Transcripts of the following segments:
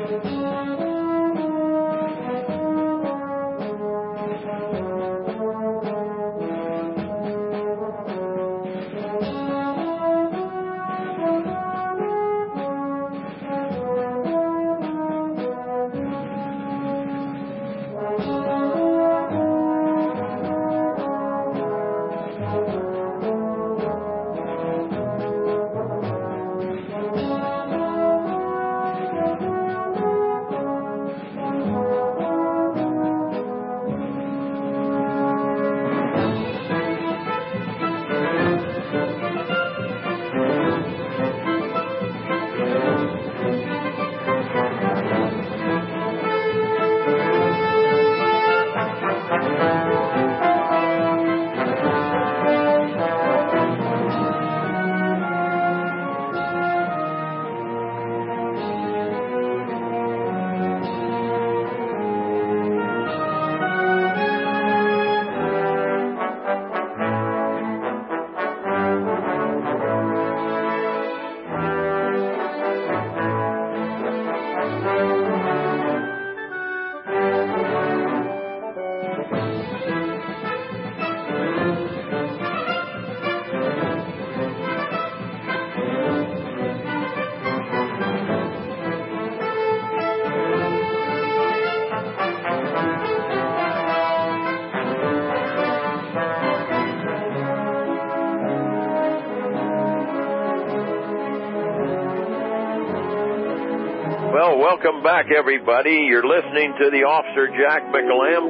Well, welcome back, everybody. You're listening to the Officer Jack McEllamb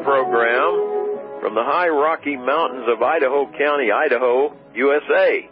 program from the high Rocky Mountains of Idaho County, Idaho, USA.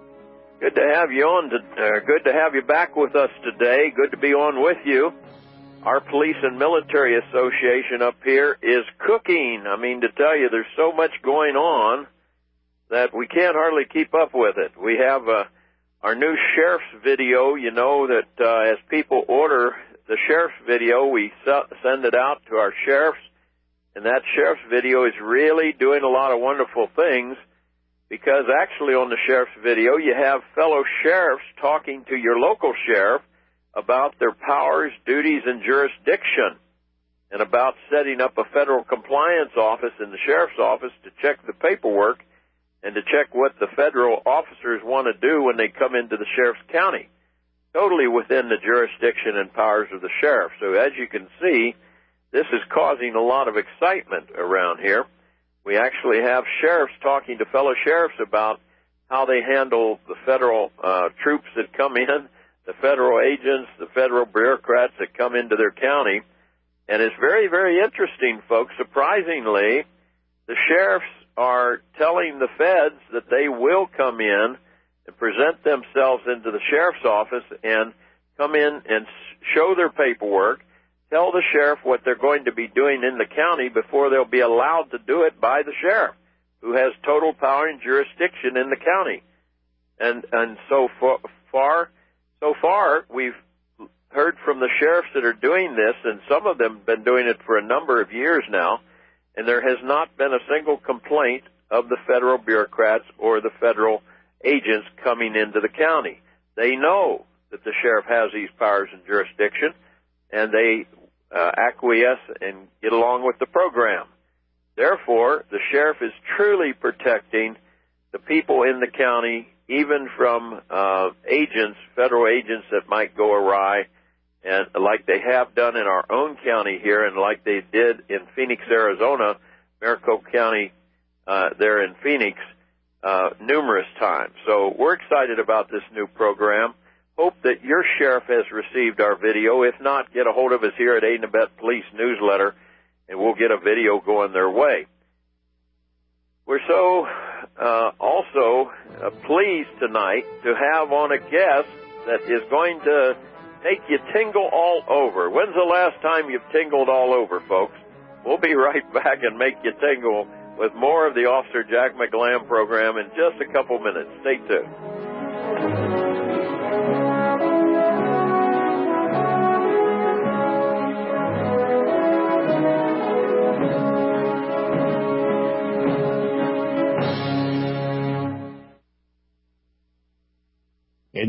Good to have you on. Good to have you back with us today. Good to be on with you. Our Police and Military Association up here is cooking. I mean, to tell you, there's so much going on that we can't hardly keep up with it. We have our new sheriff's video. You know that as people order the sheriff's video, we send it out to our sheriffs, and that sheriff's video is really doing a lot of wonderful things, because actually on the sheriff's video you have fellow sheriffs talking to your local sheriff about their powers, duties, and jurisdiction, and about setting up a federal compliance office in the sheriff's office to check the paperwork and to check what the federal officers want to do when they come into the sheriff's county, totally within the jurisdiction and powers of the sheriff. So as you can see, this is causing a lot of excitement around here. We actually have sheriffs talking to fellow sheriffs about how they handle the federal troops that come in, the federal agents, the federal bureaucrats that come into their county. And it's very, very interesting, folks. Surprisingly, the sheriffs are telling the feds that they will come in and present themselves into the sheriff's office and come in and show their paperwork, tell the sheriff what they're going to be doing in the county before they'll be allowed to do it by the sheriff, who has total power and jurisdiction in the county. And so far, we've heard from the sheriffs that are doing this, and some of them have been doing it for a number of years now, and there has not been a single complaint of the federal bureaucrats or the federal agents coming into the county. They know that the sheriff has these powers and jurisdiction, and they acquiesce and get along with the program. Therefore, the sheriff is truly protecting the people in the county, even from agents, federal agents that might go awry, and like they have done in our own county here, and like they did in Phoenix, Arizona, Maricopa County there in Phoenix, numerous times. So we're excited about this new program. Hope that your sheriff has received our video. If not, get a hold of us here at Aid and Abet Police Newsletter, and we'll get a video going their way. We're so also pleased tonight to have on a guest that is going to make you tingle all over. When's the last time you've tingled all over, folks? We'll be right back and make you tingle with more of the Officer Jack McEllamb program in just a couple minutes. Stay tuned.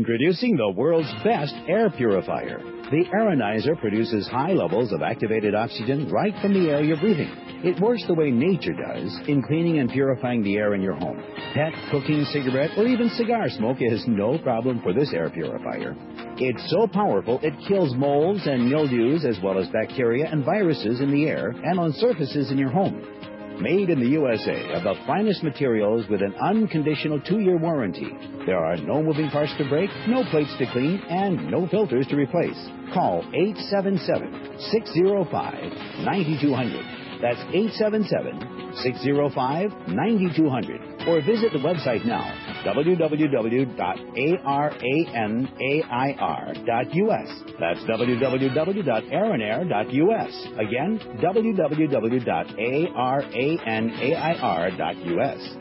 Introducing the world's best air purifier. The Aeronizer produces high levels of activated oxygen right from the air you're breathing. It works the way nature does in cleaning and purifying the air in your home. Pet, cooking, cigarette, or even cigar smoke is no problem for this air purifier. It's so powerful it kills molds and mildews as well as bacteria and viruses in the air and on surfaces in your home. Made in the USA of the finest materials with an unconditional 2-year warranty. There are no moving parts to break, no plates to clean, and no filters to replace. Call 877-605-9200. That's 877-605-9200. Or visit the website now, www.aranair.us. That's www.aranair.us. Again, www.aranair.us.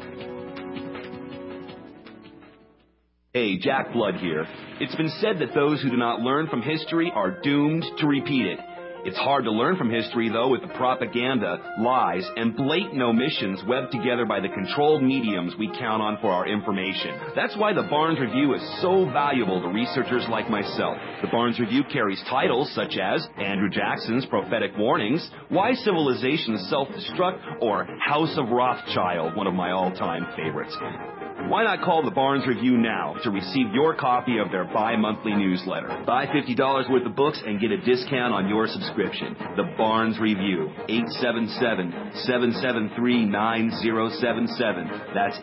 Hey, Jack Blood here. It's been said that those who do not learn from history are doomed to repeat it. It's hard to learn from history, though, with the propaganda, lies, and blatant omissions webbed together by the controlled mediums we count on for our information. That's why the Barnes Review is so valuable to researchers like myself. The Barnes Review carries titles such as Andrew Jackson's Prophetic Warnings, Why Civilizations Self-Destruct, or House of Rothschild, one of my all-time favorites. Why not call the Barnes Review now to receive your copy of their bi-monthly newsletter? Buy $50 worth of books and get a discount on your subscription. The Barnes Review, 877-773-9077. That's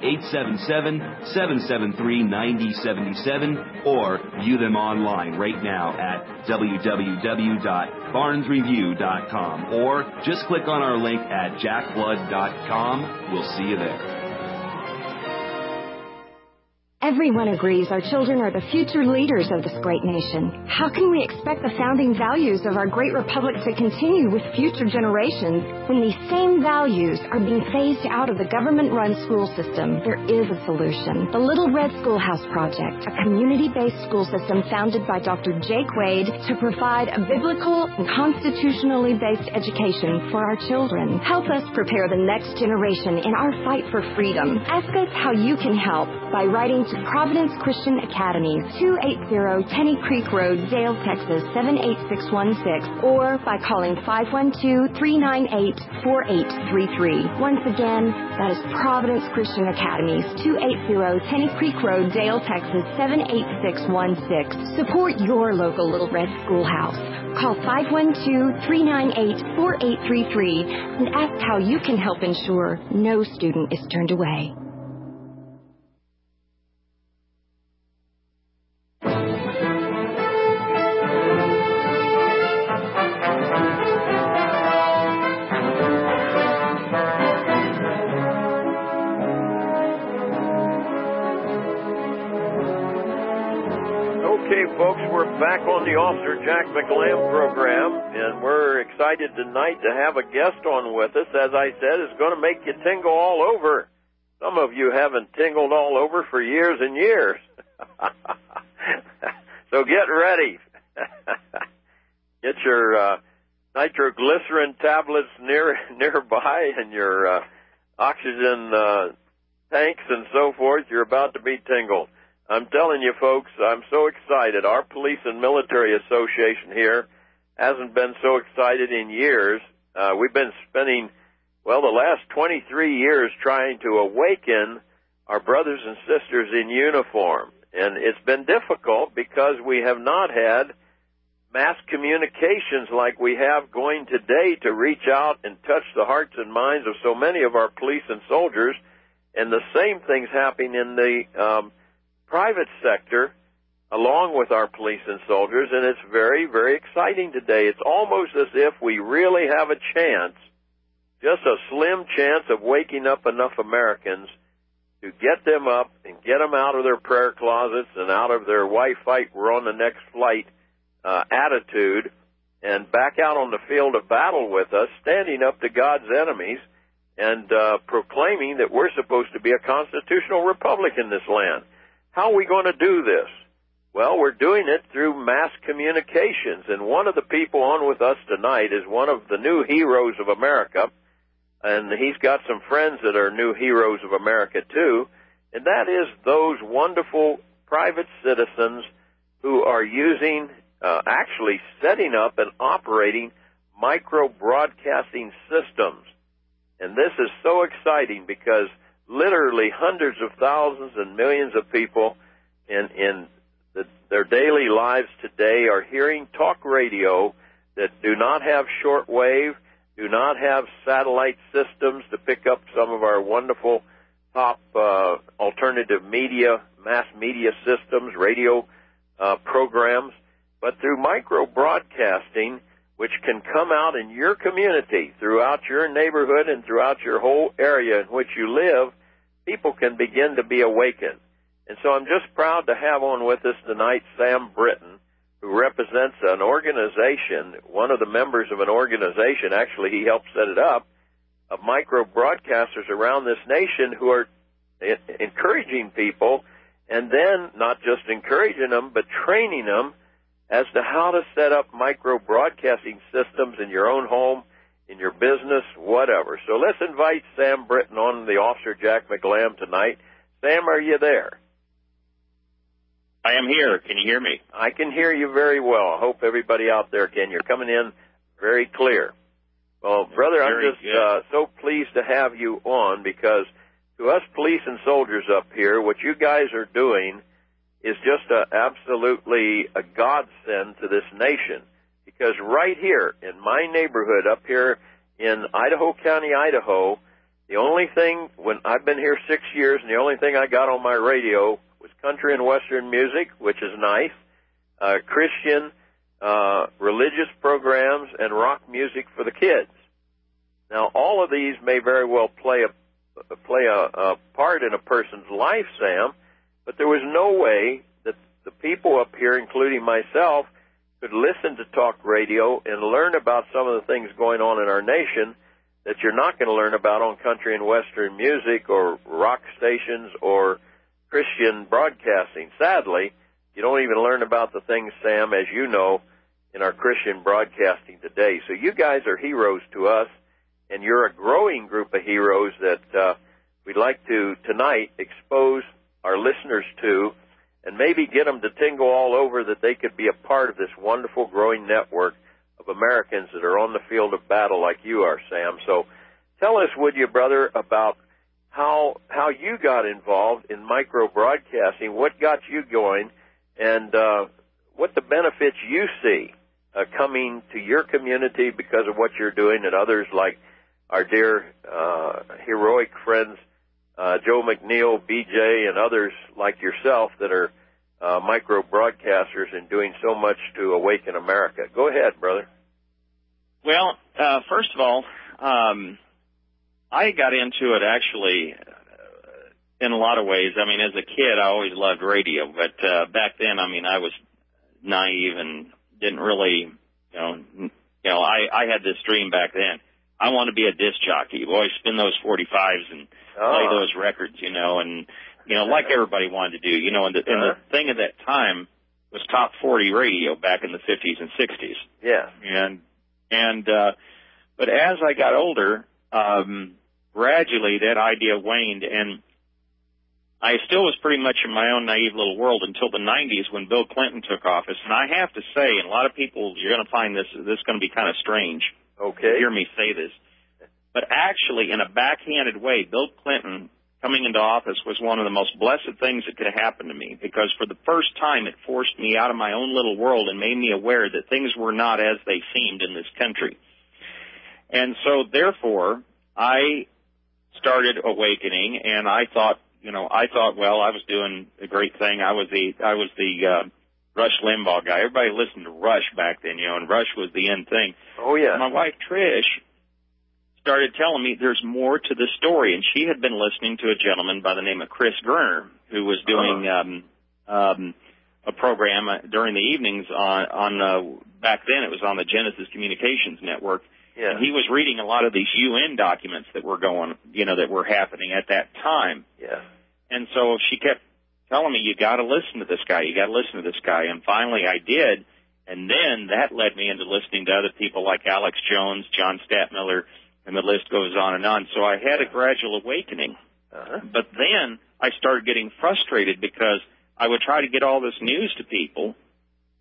877-773-9077. Or view them online right now at www.barnesreview.com. Or just click on our link at jackblood.com. We'll see you there. Everyone agrees our children are the future leaders of this great nation. How can we expect the founding values of our great republic to continue with future generations when these same values are being phased out of the government-run school system? There is a solution. The Little Red Schoolhouse Project, a community-based school system founded by Dr. Jake Wade to provide a biblical and constitutionally based education for our children. Help us prepare the next generation in our fight for freedom. Ask us how you can help by writing to Providence Christian Academy, 280 Tenny Creek Road, Dale, Texas, 78616, or by calling 512-398-4833. Once again, that is Providence Christian Academy, 280 Tenny Creek Road, Dale, Texas, 78616. Support your local Little Red Schoolhouse. Call 512-398-4833 and ask how you can help ensure no student is turned away. Okay, folks, we're back on the Officer Jack McLam program, and we're excited tonight to have a guest on with us. As I said, it's going to make you tingle all over. Some of you haven't tingled all over for years and years. So get ready. Get your nitroglycerin tablets nearby and your oxygen tanks and so forth. You're about to be tingled. I'm telling you, folks, I'm so excited. Our Police and Military Association here hasn't been so excited in years. We've been spending, the last 23 years trying to awaken our brothers and sisters in uniform. And it's been difficult because we have not had mass communications like we have going today to reach out and touch the hearts and minds of so many of our police and soldiers. And the same thing's happening in the private sector along with our police and soldiers, and it's very, very exciting today. It's almost as if we really have a chance, just a slim chance of waking up enough Americans to get them up and get them out of their prayer closets and out of their why fight, we're on the next flight attitude and back out on the field of battle with us, standing up to God's enemies and proclaiming that we're supposed to be a constitutional republic in this land. How are we going to do this? Well, we're doing it through mass communications, and one of the people on with us tonight is one of the new heroes of America, and he's got some friends that are new heroes of America too, and that is those wonderful private citizens who are actually setting up and operating micro-broadcasting systems. And this is so exciting because literally hundreds of thousands and millions of people in their daily lives today are hearing talk radio that do not have shortwave, do not have satellite systems to pick up some of our wonderful top alternative media, mass media systems, radio programs, but through micro-broadcasting, which can come out in your community, throughout your neighborhood and throughout your whole area in which you live, people can begin to be awakened. And so I'm just proud to have on with us tonight Sam Britton, who represents an organization, one of the members of an organization, actually he helped set it up, of micro-broadcasters around this nation who are encouraging people, and then not just encouraging them, but training them as to how to set up micro-broadcasting systems in your own home, in your business, whatever. So let's invite Sam Britton on the Officer Jack McElam tonight. Sam, are you there? I am here. Can you hear me? I can hear you very well. I hope everybody out there can. You're coming in very clear. Well, brother, I'm just so pleased to have you on because to us police and soldiers up here, what you guys are doing is just absolutely a godsend to this nation. Because right here in my neighborhood up here in Idaho County, Idaho, the only thing, when I've been here 6 years, and the only thing I got on my radio was country and western music, which is nice, Christian, religious programs, and rock music for the kids. Now, all of these may very well play a part in a person's life, Sam, but there was no way that the people up here, including myself, could listen to talk radio and learn about some of the things going on in our nation that you're not going to learn about on country and western music or rock stations or Christian broadcasting. Sadly, you don't even learn about the things, Sam, as you know, in our Christian broadcasting today. So you guys are heroes to us, and you're a growing group of heroes that we'd like to, tonight, expose our listeners to and maybe get them to tingle all over that they could be a part of this wonderful growing network of Americans that are on the field of battle like you are, Sam. So tell us, would you, brother, about how you got involved in micro-broadcasting, what got you going, and what the benefits you see coming to your community because of what you're doing, and others like our dear heroic friends, Joe McNeil, BJ, and others like yourself that are micro-broadcasters and doing so much to awaken America. Go ahead, brother. Well, first of all, I got into it actually in a lot of ways. I mean, as a kid, I always loved radio, but back then, I mean, I was naive and didn't really, I had this dream back then. I want to be a disc jockey. Boy, spin those 45s and play those records, and, like everybody wanted to do, and the thing at that time was top 40 radio back in the 50s and 60s. Yeah. But as I got older, gradually that idea waned, and I still was pretty much in my own naive little world until the 90s when Bill Clinton took office. And I have to say, and a lot of people, you're going to find this is going to be kind of strange. Okay. Hear me say this. But actually, in a backhanded way, Bill Clinton coming into office was one of the most blessed things that could have happened to me, because for the first time it forced me out of my own little world and made me aware that things were not as they seemed in this country. And so, therefore, I started awakening, and I thought, well, I was doing a great thing. I was the Rush Limbaugh guy. Everybody listened to Rush back then, and Rush was the end thing. Oh, yeah. My wife, Trish, started telling me there's more to the story, and she had been listening to a gentleman by the name of Chris Gerner, who was doing a program during the evenings on back then it was on the Genesis Communications Network. Yeah. And he was reading a lot of these UN documents that were that were happening at that time. Yeah. And so she kept telling me, you got to listen to this guy. You got to listen to this guy. And finally I did. And then that led me into listening to other people like Alex Jones, John Stadtmiller, and the list goes on and on. So I had a gradual awakening. But then I started getting frustrated because I would try to get all this news to people,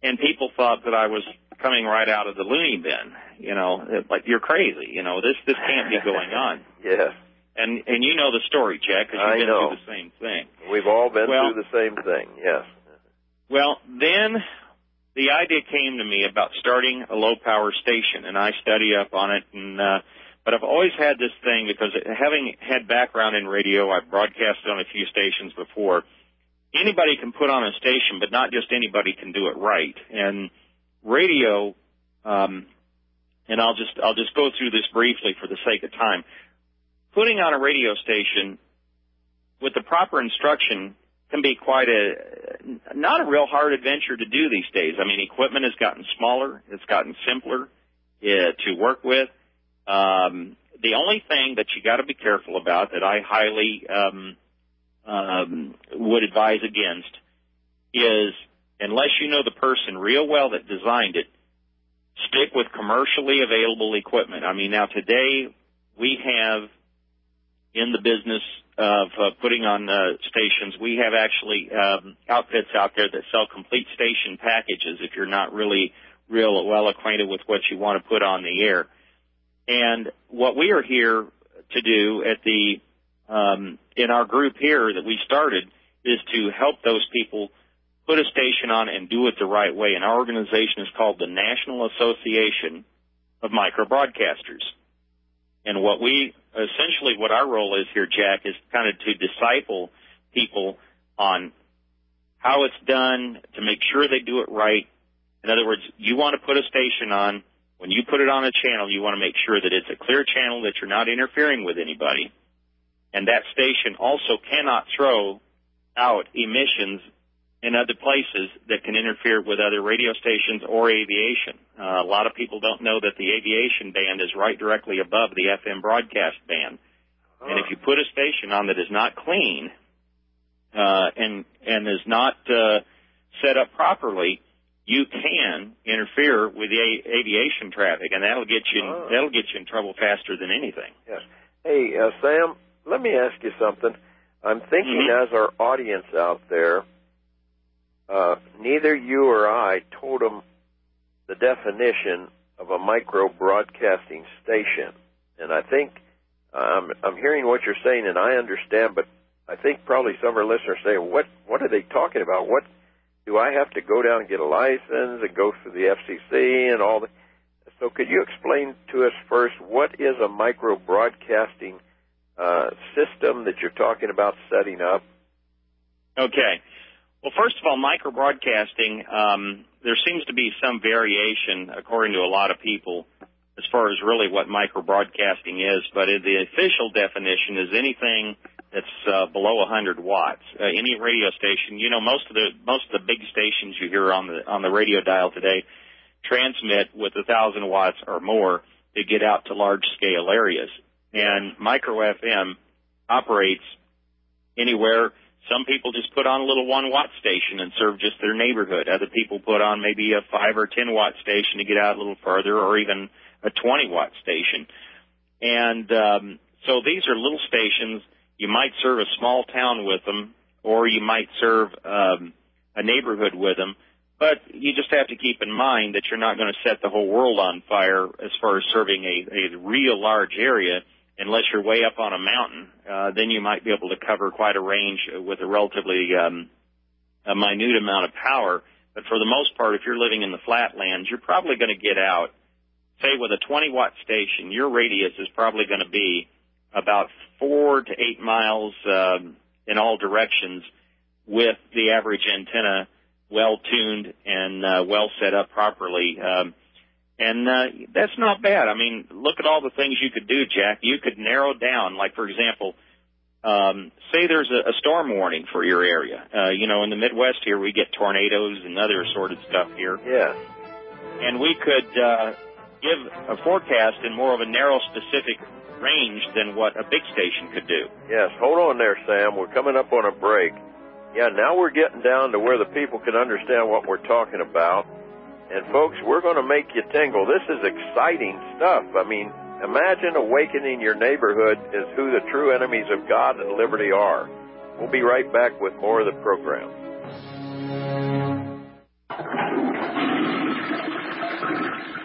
and people thought that I was coming right out of the loony bin. You know, like, you're crazy. You know, this can't be going on. Yes. And you know the story, Jack, because you've been through the same thing. We've all been through the same thing, yes. Well, then the idea came to me about starting a low-power station, and I study up on it. But I've always had this thing, because having had background in radio, I've broadcasted on a few stations before. Anybody can put on a station, but not just anybody can do it right. And radio, and I'll just go through this briefly for the sake of time. Putting on a radio station with the proper instruction can be quite not a real hard adventure to do these days. I mean, equipment has gotten smaller. It's gotten simpler to work with. The only thing that you got to be careful about, that I highly would advise against, is, unless you know the person real well that designed it, stick with commercially available equipment. I mean, now today we have, in the business of putting on stations, we have actually outfits out there that sell complete station packages if you're not really real well acquainted with what you want to put on the air. And what we are here to do at the in our group here that we started is to help those people put a station on and do it the right way. And our organization is called the National Association of Micro Broadcasters. And what our role is here, Jack, is kind of to disciple people on how it's done, to make sure they do it right. In other words, you want to put a station on. When you put it on a channel, you want to make sure that it's a clear channel, that you're not interfering with anybody. And that station also cannot throw out emissions in other places that can interfere with other radio stations or aviation. A lot of people don't know that the aviation band is right directly above the FM broadcast band. And if you put a station on that is not clean and is not set up properly, you can interfere with the aviation traffic, and that'll get you in trouble faster than anything. Yes. Hey, Sam, let me ask you something. I'm thinking as our audience out there, neither you or I told them the definition of a micro broadcasting station, and I think I'm hearing what you're saying, and I understand, but I think probably some of our listeners say, what are they talking about? What do I have to go down and get a license and go through the FCC and all that? So could you explain to us first, what is a micro broadcasting system that you're talking about setting up? Okay. Well, first of all, micro broadcasting, there seems to be some variation according to a lot of people as far as really what micro broadcasting is, but the official definition is anything that's below 100 watts. Any radio station, you know, most of the big stations you hear on the radio dial today transmit with 1,000 watts or more to get out to large scale areas. And micro FM operates anywhere. Some people just put on a little 1-watt station and serve just their neighborhood. Other people put on maybe a 5 or 10-watt station to get out a little further, or even a 20-watt station. And so these are little stations. You might serve a small town with them, or you might serve a neighborhood with them. But you just have to keep in mind that you're not going to set the whole world on fire as far as serving a real large area. Unless you're way up on a mountain, then you might be able to cover quite a range with a relatively a minute amount of power. But for the most part, if you're living in the flatlands, you're probably going to get out. Say with a 20-watt station, your radius is probably going to be about 4 to 8 miles in all directions, with the average antenna well-tuned and well set up properly. And that's not bad. I mean, look at all the things you could do, Jack. You could narrow down, like, for example, say there's a storm warning for your area. You know, in the Midwest here, we get tornadoes and other assorted stuff here. Yeah. And we could give a forecast in more of a narrow, specific range than what a big station could do. Yes. Hold on there, Sam. We're coming up on a break. Yeah, now we're getting down to where the people can understand what we're talking about. And, folks, we're going to make you tingle. This is exciting stuff. I mean, imagine awakening your neighborhood as who the true enemies of God and liberty are. We'll be right back with more of the program.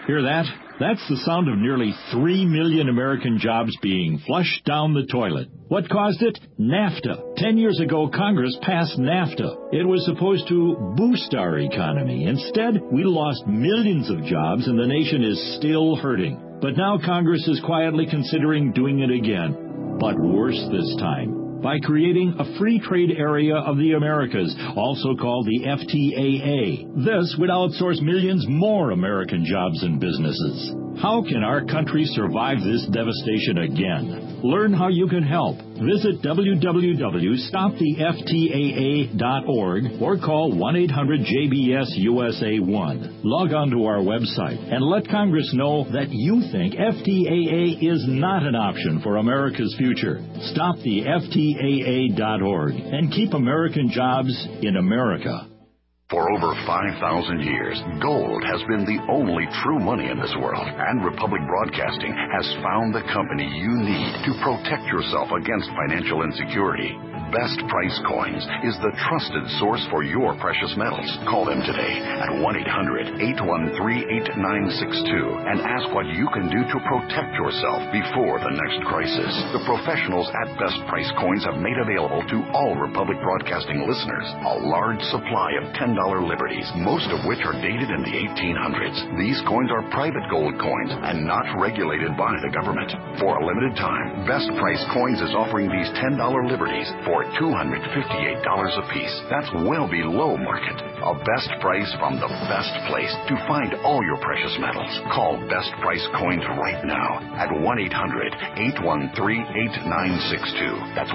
Hear that? That's the sound of nearly 3 million American jobs being flushed down the toilet. What caused it? NAFTA. 10 years ago, Congress passed NAFTA. It was supposed to boost our economy. Instead, we lost millions of jobs and the nation is still hurting. But now Congress is quietly considering doing it again. But worse this time, by creating a free trade area of the Americas, also called the FTAA. This would outsource millions more American jobs and businesses. How can our country survive this devastation again? Learn how you can help. Visit www.stoptheftaa.org or call 1-800-JBS-USA1. Log on to our website and let Congress know that you think FTAA is not an option for America's future. StopTheFTAA.org and keep American jobs in America. For over 5,000 years, gold has been the only true money in this world, and Republic Broadcasting has found the company you need to protect yourself against financial insecurity. Best Price Coins is the trusted source for your precious metals. Call them today at 1-800-813-8962 and ask what you can do to protect yourself before the next crisis. The professionals at Best Price Coins have made available to all Republic Broadcasting listeners a large supply of $10 liberties, most of which are dated in the 1800s. These coins are private gold coins and not regulated by the government. For a limited time, Best Price Coins is offering these $10 liberties for $258 apiece. That's well below market. A best price from the best place to find all your precious metals. Call Best Price Coins right now at 1-800-813-8962. That's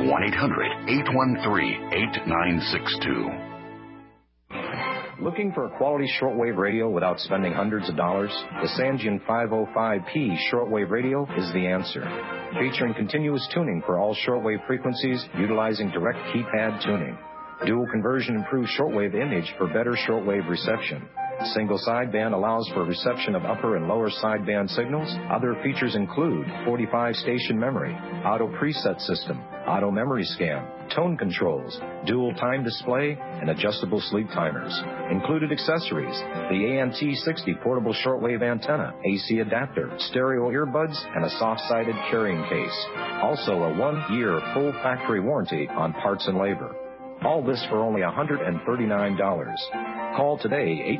1-800-813-8962. Looking for a quality shortwave radio without spending hundreds of dollars? The Sangean 505P shortwave radio is the answer. Featuring continuous tuning for all shortwave frequencies utilizing direct keypad tuning. Dual conversion improves shortwave image for better shortwave reception. Single sideband allows for reception of upper and lower sideband signals. Other features include 45-station memory, auto preset system, auto memory scan, tone controls, dual time display, and adjustable sleep timers. Included accessories: the ANT60 portable shortwave antenna, AC adapter, stereo earbuds, and a soft-sided carrying case. Also a 1-year full factory warranty on parts and labor. All this for only $139. Call today,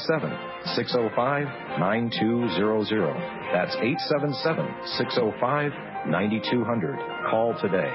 877-605-9200. That's 877-605-9200. Call today.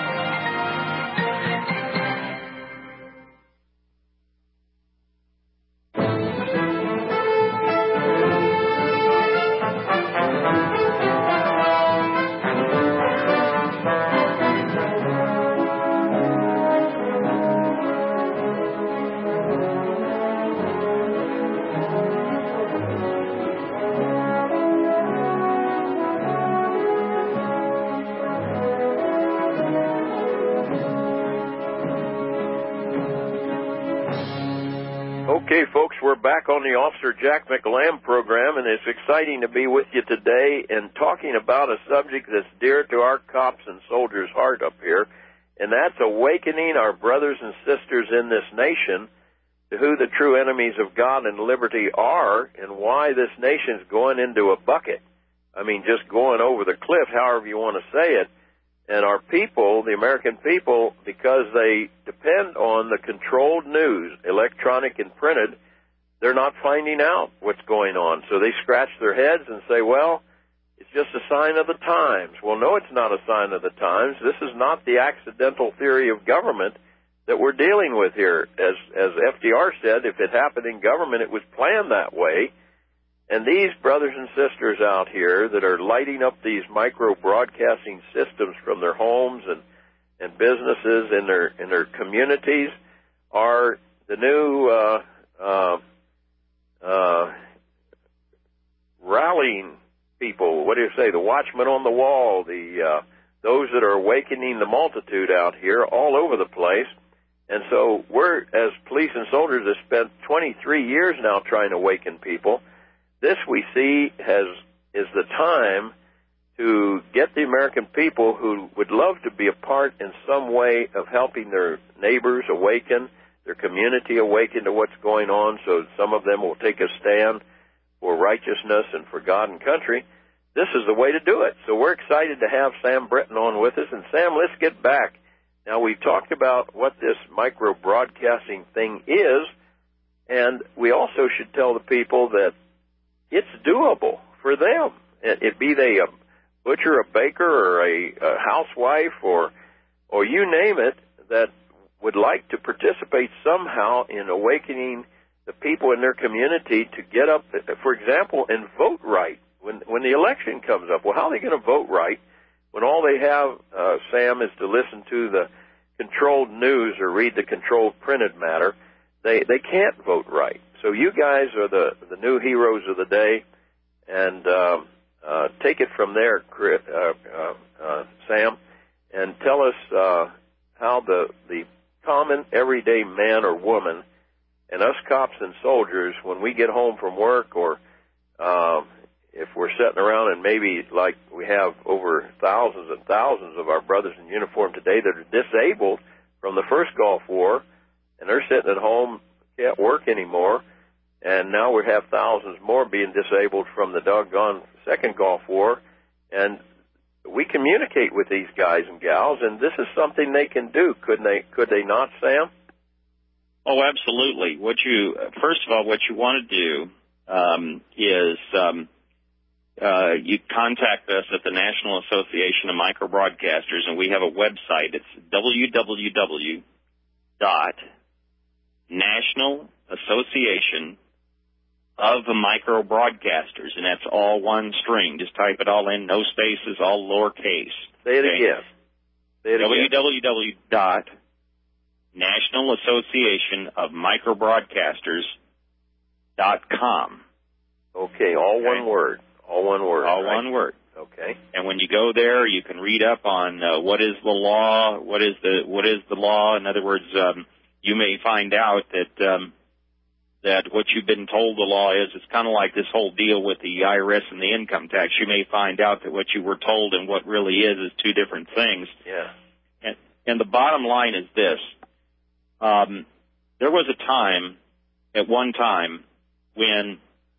Okay, folks, we're back on the Officer Jack McLam program, and it's exciting to be with you today and talking about a subject that's dear to our cops and soldiers' heart up here, and that's awakening our brothers and sisters in this nation to who the true enemies of God and liberty are and why this nation's going into a bucket. I mean, just going over the cliff, however you want to say it. And our people, the American people, because they depend on the controlled news, electronic and printed, they're not finding out what's going on. So they scratch their heads and say, well, it's just a sign of the times. Well, no, it's not a sign of the times. This is not the accidental theory of government that we're dealing with here. As FDR said, if it happened in government, it was planned that way. And these brothers and sisters out here that are lighting up these micro-broadcasting systems from their homes and businesses in their communities are the new rallying people. What do you say? The watchmen on the wall, those that are awakening the multitude out here all over the place. And so we're, as police and soldiers, have spent 23 years now trying to awaken people. This, we see, is the time to get the American people who would love to be a part in some way of helping their neighbors awaken, their community awaken to what's going on, so some of them will take a stand for righteousness and for God and country, this is the way to do it. So we're excited to have Sam Britton on with us. And Sam, let's get back. Now, we've talked about what this micro-broadcasting thing is, and we also should tell the people that it's doable for them. It be they a butcher, a baker, or a housewife, or you name it, that would like to participate somehow in awakening the people in their community to get up, for example, and vote right when the election comes up. Well, how are they going to vote right when all they have, Sam, is to listen to the controlled news or read the controlled printed matter? They can't vote right. So you guys are the new heroes of the day, and take it from there, Sam, and tell us how the common everyday man or woman and us cops and soldiers, when we get home from work, or if we're sitting around and maybe like we have over thousands and thousands of our brothers in uniform today that are disabled from the first Gulf War, and they're sitting at home, can't work anymore, and now we have thousands more being disabled from the doggone second Gulf War, and we communicate with these guys and gals, and this is something they can do. Could they not, Sam? Oh, absolutely. First of all, what you want to do is you contact us at the National Association of Microbroadcasters, and we have a website. It's www.nationalassociationofmicrobroadcasters, and that's all one string. Just type it all in, no spaces, all lowercase. Say it again. www.nationalassociationofmicrobroadcasters.com. Okay, all one word. All one word. All right? one word. Okay. And when you go there, you can read up on what is the law, what is the law. In other words, you may find out that what you've been told the law is. It's kind of like this whole deal with the IRS and the income tax. You may find out that what you were told and what really is two different things. Yeah. And the bottom line is this. There was a time, at one time, when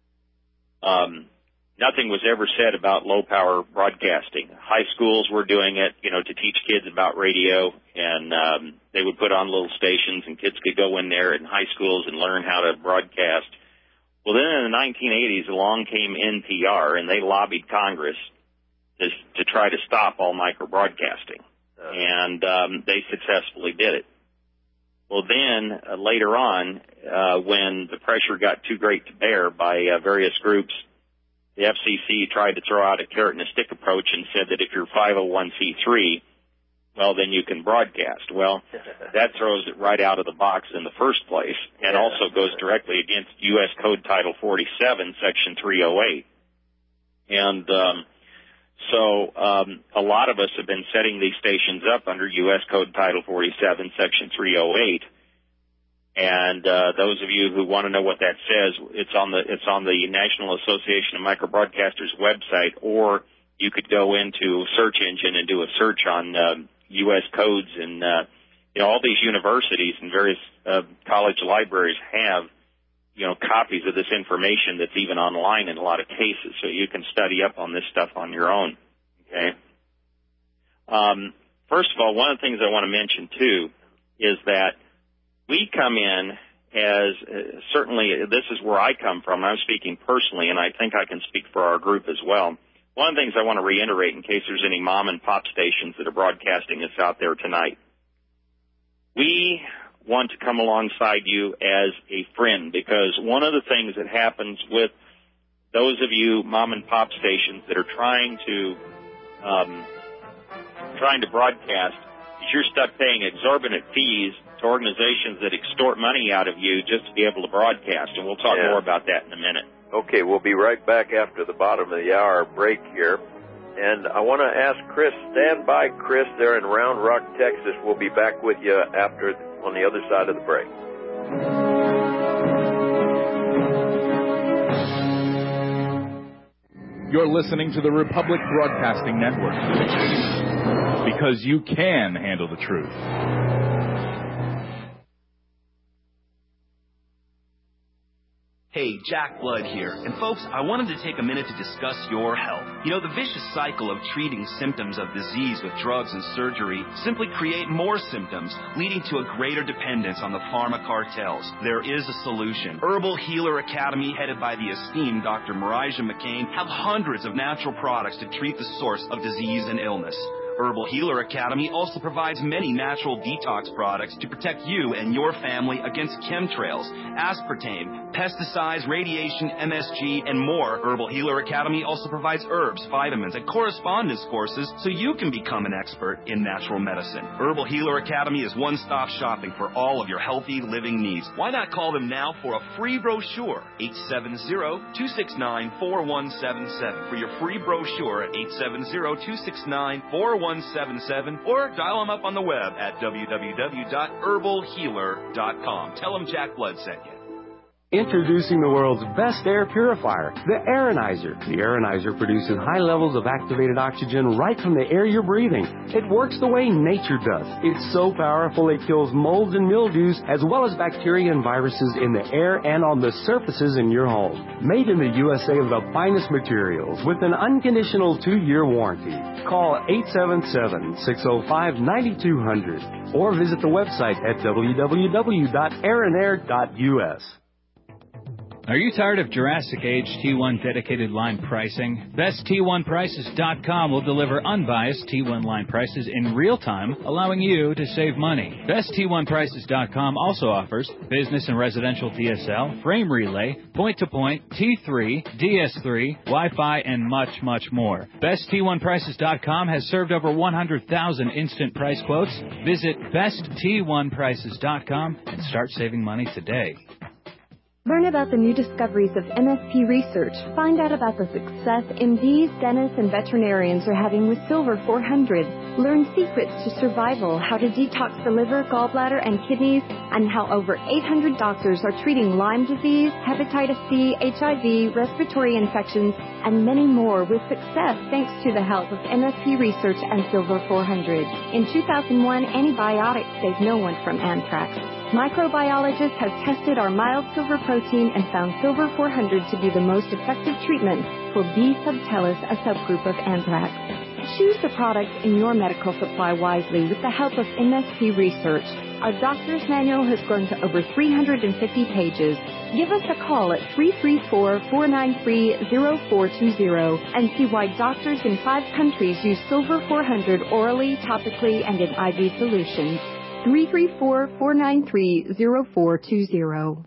nothing was ever said about low-power broadcasting. High schools were doing it, to teach kids about radio, and they would put on little stations, and kids could go in there in high schools and learn how to broadcast. Well, then in the 1980s, along came NPR, and they lobbied Congress to try to stop all microbroadcasting, and they successfully did it. Well, then later on, when the pressure got too great to bear by various groups, the FCC tried to throw out a carrot and a stick approach and said that if you're 501c3, well, then you can broadcast. Well, that throws it right out of the box in the first place, and also goes directly against U.S. Code Title 47, Section 308. And so a lot of us have been setting these stations up under U.S. Code Title 47, Section 308. And those of you who want to know what that says, it's on the National Association of Microbroadcasters website, or you could go into a search engine and do a search on U.S. codes, and all these universities and various college libraries have copies of this information that's even online in a lot of cases, so you can study up on this stuff on your own. Okay. First of all, one of the things I want to mention too is that we come in as certainly this is where I come from. I'm speaking personally, and I think I can speak for our group as well. One of the things I want to reiterate in case there's any mom and pop stations that are broadcasting this out there tonight, we want to come alongside you as a friend, because one of the things that happens with those of you mom and pop stations that are trying to broadcast is you're stuck paying exorbitant fees to organizations that extort money out of you just to be able to broadcast, and we'll talk more about that in a minute. Okay, we'll be right back after the bottom of the hour break here. And I want to ask Chris, stand by, Chris, there in Round Rock, Texas. We'll be back with you on the other side of the break. You're listening to the Republic Broadcasting Network, because you can handle the truth. Hey, Hey, Jack Blood here. And folks, I wanted to take a minute to discuss your health. You know, the vicious cycle of treating symptoms of disease with drugs and surgery simply create more symptoms, leading to a greater dependence on the pharma cartels. There is a solution. Herbal Healer Academy, headed by the esteemed Dr. Marijah McCain, have hundreds of natural products to treat the source of disease and illness. Herbal Healer Academy also provides many natural detox products to protect you and your family against chemtrails, aspartame, pesticides, radiation, MSG, and more. Herbal Healer Academy also provides herbs, vitamins, and correspondence courses so you can become an expert in natural medicine. Herbal Healer Academy is one-stop shopping for all of your healthy living needs. Why not call them now for a free brochure? 870-269-4177 for your free brochure at 870-269-4177. Or dial them up on the web at www.herbalhealer.com. Tell them Jack Blood sent you. Introducing the world's best air purifier, the Aeronizer. The Aeronizer produces high levels of activated oxygen right from the air you're breathing. It works the way nature does. It's so powerful it kills molds and mildews as well as bacteria and viruses in the air and on the surfaces in your home. Made in the USA of the finest materials with an unconditional 2-year warranty. Call 877-605-9200 or visit the website at www.aeronair.us. Are you tired of Jurassic Age T1 dedicated line pricing? BestT1Prices.com will deliver unbiased T1 line prices in real time, allowing you to save money. BestT1Prices.com also offers business and residential DSL, frame relay, point-to-point, T3, DS3, Wi-Fi, and much, much more. BestT1Prices.com has served over 100,000 instant price quotes. Visit BestT1Prices.com and start saving money today. Learn about the new discoveries of MSP research. Find out about the success MDs, dentists, and veterinarians are having with Silver 400. Learn secrets to survival, how to detox the liver, gallbladder, and kidneys, and how over 800 doctors are treating Lyme disease, hepatitis C, HIV, respiratory infections, and many more with success thanks to the help of MSP research and Silver 400. In 2001, antibiotics saved no one from anthrax. Microbiologists have tested our mild silver protein and found Silver 400 to be the most effective treatment for B. subtilis, a subgroup of anthrax. Choose the products in your medical supply wisely with the help of MSP research. Our doctor's manual has grown to over 350 pages. Give us a call at 334-493-0420 and see why doctors in 5 countries use Silver 400 orally, topically, and in IV solutions. 334-493-0420.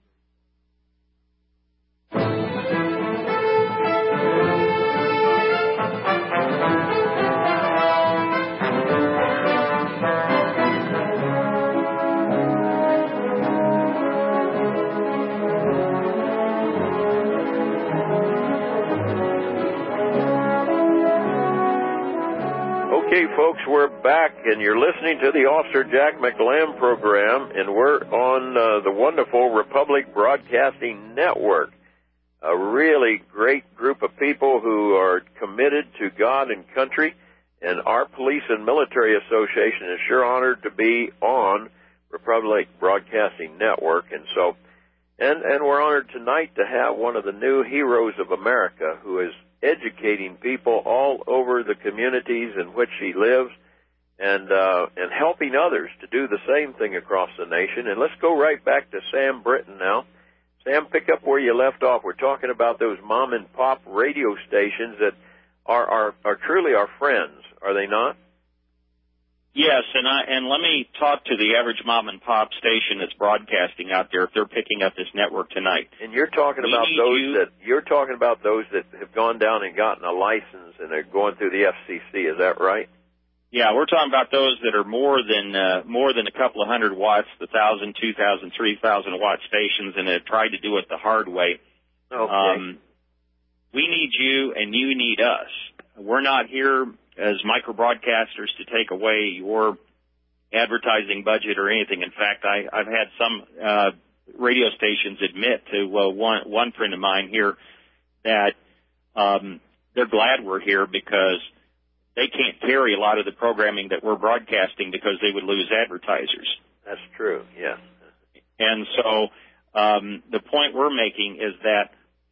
Okay, folks, we're back, and you're listening to the Officer Jack McLam program, and we're on the wonderful Republic Broadcasting Network, a really great group of people who are committed to God and country, and our Police and Military Association is sure honored to be on Republic Broadcasting Network, and we're honored tonight to have one of the new heroes of America who is educating people all over the communities in which he lives and helping others to do the same thing across the nation. And let's go right back to Sam Britton now. Sam, pick up where you left off. We're talking about those mom and pop radio stations that are truly our friends, are they not? Yes, and let me talk to the average mom and pop station that's broadcasting out there if they're picking up this network tonight. And you're talking about those that have gone down and gotten a license and are going through the FCC. Is that right? Yeah, we're talking about those that are more than a couple of hundred watts, the 1,000, 2,000, 3,000 watt stations, and have tried to do it the hard way. Okay. We need you, and you need us. We're not here as micro-broadcasters to take away your advertising budget or anything. In fact, I've had some radio stations admit to one friend of mine here that they're glad we're here because they can't carry a lot of the programming that we're broadcasting because they would lose advertisers. That's true, yeah. And so the point we're making is that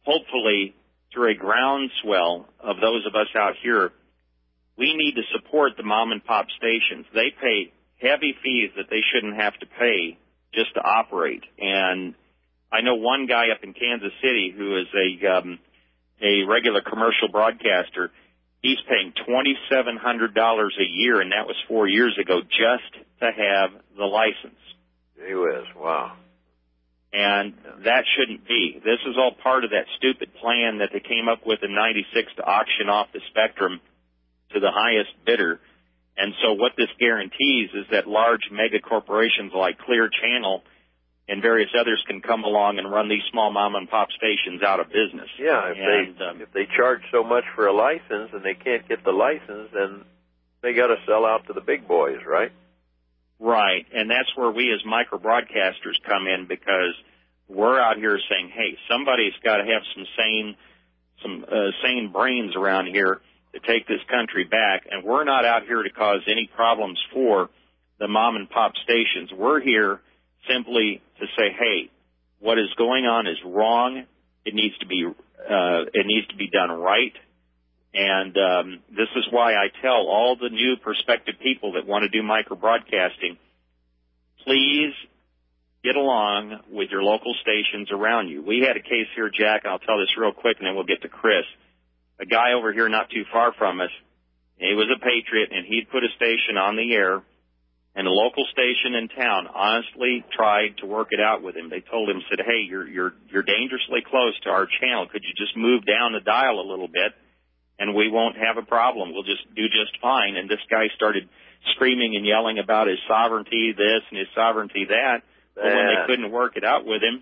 hopefully through a groundswell of those of us out here, we need to support the mom and pop stations. They pay heavy fees that they shouldn't have to pay just to operate. And I know one guy up in Kansas City who is a regular commercial broadcaster. He's paying $2,700 a year, and that was 4 years ago, just to have the license. Gee whiz, wow. And that shouldn't be. This is all part of that stupid plan that they came up with in '96 to auction off the spectrum to the highest bidder. And so what this guarantees is that large mega corporations like Clear Channel and various others can come along and run these small mom and pop stations out of business. Yeah, if they charge so much for a license and they can't get the license, then they got to sell out to the big boys, right? Right, and that's where we as micro broadcasters come in, because we're out here saying, hey, somebody's got to have some sane brains around here to take this country back, and we're not out here to cause any problems for the mom and pop stations. We're here simply to say, hey, what is going on is wrong. It needs to be done right. And this is why I tell all the new prospective people that want to do micro broadcasting, please get along with your local stations around you. We had a case here, Jack, and I'll tell this real quick, and then we'll get to Chris. A guy over here not too far from us, he was a patriot, and he'd put a station on the air, and a local station in town honestly tried to work it out with him. They told him, said, hey, you're dangerously close to our channel. Could you just move down the dial a little bit, and we won't have a problem. We'll just do just fine. And this guy started screaming and yelling about his sovereignty this and his sovereignty that. But when they couldn't work it out with him,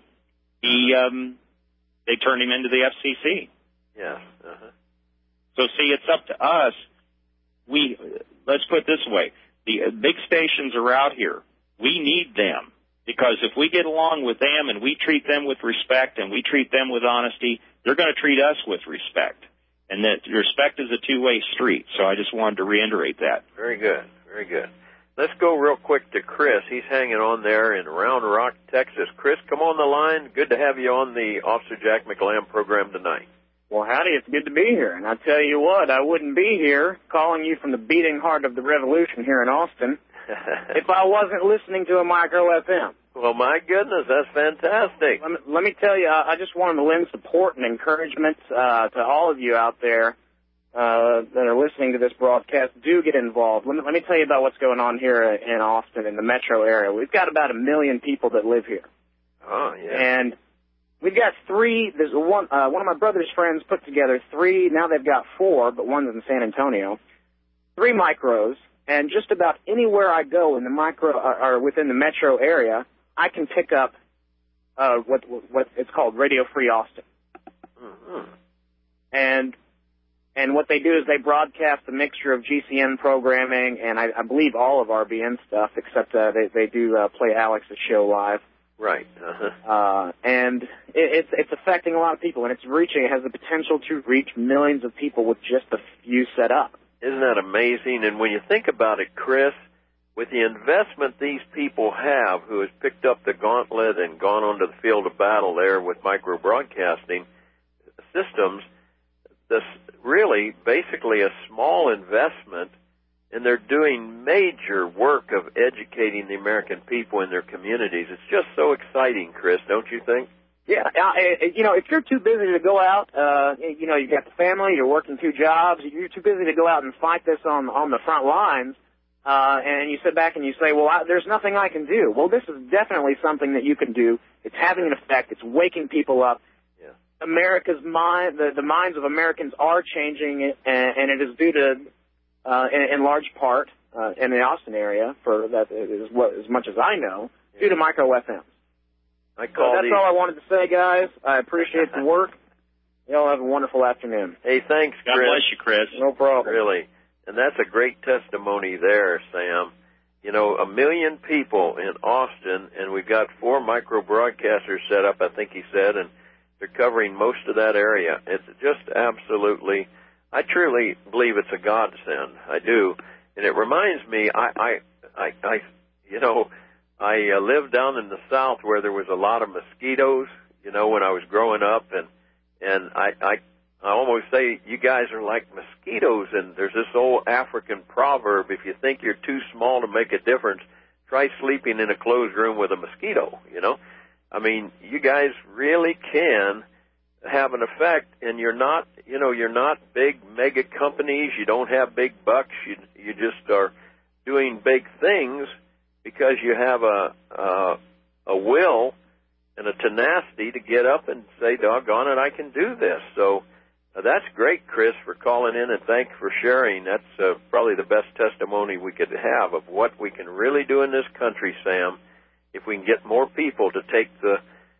they turned him into the FCC. Yeah. Uh-huh. So, see, it's up to us. Let's put it this way. The big stations are out here. We need them, because if we get along with them and we treat them with respect and we treat them with honesty, they're going to treat us with respect. And that respect is a two-way street. So I just wanted to reiterate that. Very good. Very good. Let's go real quick to Chris. He's hanging on there in Round Rock, Texas. Chris, come on the line. Good to have you on the Officer Jack McElhamp program tonight. Well, howdy, it's good to be here. And I tell you what, I wouldn't be here calling you from the beating heart of the revolution here in Austin if I wasn't listening to a micro FM. Well, my goodness, that's fantastic. Let me tell you, I just wanted to lend support and encouragement to all of you out there that are listening to this broadcast. Do get involved. Let me tell you about what's going on here in Austin, in the metro area. We've got about 1 million people that live here. Oh, yeah. And we've got 3. There's one of my brother's friends put together 3. Now they've got 4, but one's in San Antonio. 3 micros, and just about anywhere I go in the micro or within the metro area, I can pick up what it's called Radio Free Austin. Mm-hmm. And what they do is they broadcast a mixture of GCN programming and I believe all of RBN stuff, except they do play Alex's show live. Right. Uh-huh. And it's affecting a lot of people, and it has the potential to reach millions of people with just a few set up. Isn't that amazing? And when you think about it, Chris, with the investment these people have who has picked up the gauntlet and gone onto the field of battle there with micro broadcasting systems, this really basically a small investment, and they're doing major work of educating the American people in their communities. It's just so exciting, Chris, don't you think? Yeah, if you're too busy to go out, you've got the family, you're working 2 jobs, you're too busy to go out and fight this on the front lines, and you sit back and you say, well, there's nothing I can do. Well, this is definitely something that you can do. It's having an effect. It's waking people up. Yeah. America's mind, the minds of Americans are changing, and it is due to, in large part, in the Austin area, for that is as much as I know, due to micro FMs. That's all I wanted to say, guys. I appreciate the work. Y'all have a wonderful afternoon. Hey, thanks, Chris. God bless you, Chris. No problem. Really. And that's a great testimony there, Sam. 1 million people in Austin, and we've got 4 micro broadcasters set up, I think he said, and they're covering most of that area. It's just absolutely, I truly believe it's a godsend. I do. And it reminds me, I lived down in the South where there was a lot of mosquitoes, when I was growing up, and And I almost say you guys are like mosquitoes, and there's this old African proverb, if you think you're too small to make a difference, try sleeping in a closed room with a mosquito, you know. I mean, you guys really can have an effect, and you're not big mega companies, you don't have big bucks, you just are doing big things because you have a will and a tenacity to get up and say, doggone it, I can do this. So that's great, Chris, for calling in, and thanks for sharing. That's probably the best testimony we could have of what we can really do in this country, Sam, if we can get more people to take the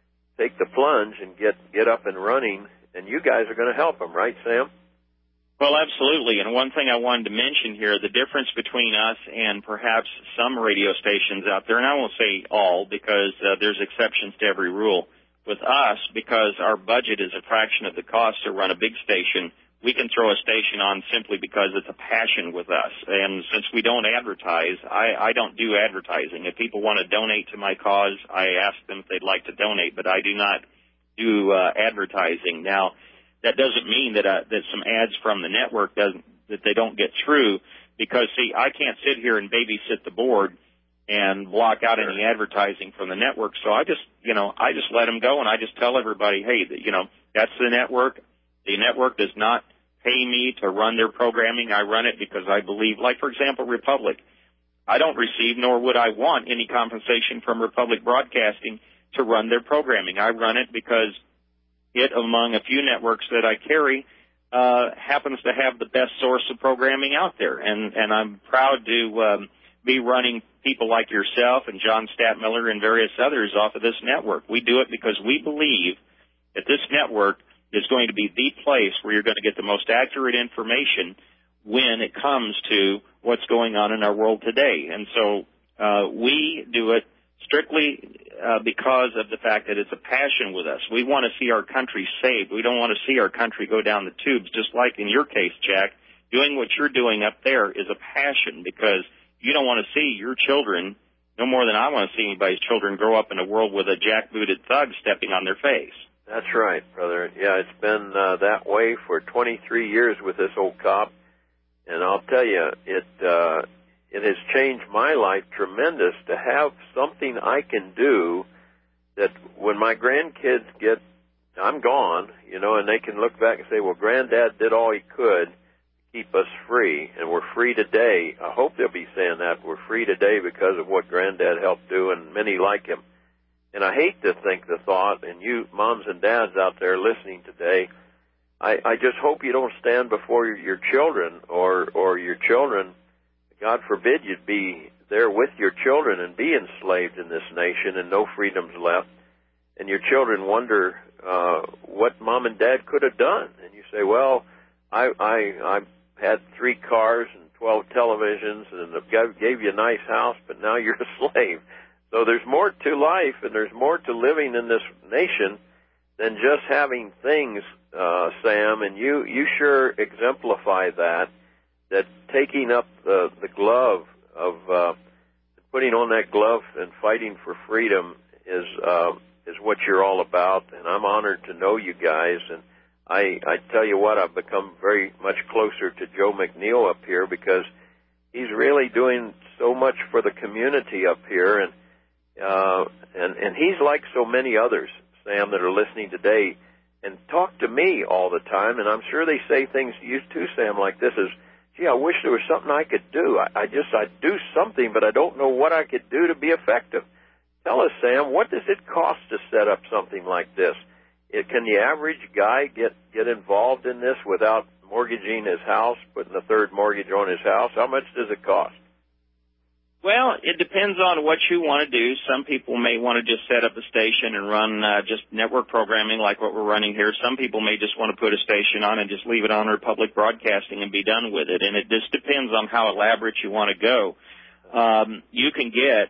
plunge and get up and running, and you guys are going to help them, right, Sam? Well, absolutely. And one thing I wanted to mention here, the difference between us and perhaps some radio stations out there, and I won't say all because there's exceptions to every rule. With us, because our budget is a fraction of the cost to run a big station, we can throw a station on simply because it's a passion with us. And since we don't advertise, I don't do advertising. If people want to donate to my cause, I ask them if they'd like to donate, but I do not do advertising. Now, that doesn't mean that some ads from the network that they don't get through, because, see, I can't sit here and babysit the board and block out any advertising from the network. So I just let them go, and I just tell everybody, hey, that's the network. The network does not pay me to run their programming. I run it because I believe, like, for example, Republic. I don't receive, nor would I want, any compensation from Republic Broadcasting to run their programming. I run it because it, among a few networks that I carry, happens to have the best source of programming out there. And I'm proud to be running people like yourself and John Statmiller and various others off of this network. We do it because we believe that this network is going to be the place where you're going to get the most accurate information when it comes to what's going on in our world today. And so we do it strictly because of the fact that it's a passion with us. We want to see our country saved. We don't want to see our country go down the tubes, just like in your case, Jack. Doing what you're doing up there is a passion because you don't want to see your children, no more than I want to see anybody's children, grow up in a world with a jackbooted thug stepping on their face. That's right, brother. Yeah, it's been that way for 23 years with this old cop, and I'll tell you, it has changed my life tremendous to have something I can do that when my grandkids I'm gone, and they can look back and say, well, Granddad did all he could to keep us free, and we're free today. I hope they'll be saying that. We're free today because of what Granddad helped do, and many like him. And I hate to think the thought, and you moms and dads out there listening today, I just hope you don't stand before your children or your children, God forbid you'd be there with your children and be enslaved in this nation and no freedoms left, and your children wonder what mom and dad could have done. And you say, well, I had 3 cars and 12 televisions and gave you a nice house, but now you're a slave. So there's more to life and there's more to living in this nation than just having things, Sam, and you sure exemplify that taking up the glove of putting on that glove and fighting for freedom is what you're all about, and I'm honored to know you guys. And I tell you what, I've become very much closer to Joe McNeil up here because he's really doing so much for the community up here, and he's like so many others, Sam, that are listening today and talk to me all the time, and I'm sure they say things to you too, Sam, like this is, gee, I wish there was something I could do. I'd do something, but I don't know what I could do to be effective. Tell us, Sam, what does it cost to set up something like this? Can the average guy get involved in this without mortgaging his house, putting a third mortgage on his house? How much does it cost? Well, it depends on what you want to do. Some people may want to just set up a station and run just network programming like what we're running here. Some people may just want to put a station on and just leave it on Republic Broadcasting and be done with it. And it just depends on how elaborate you want to go. You can get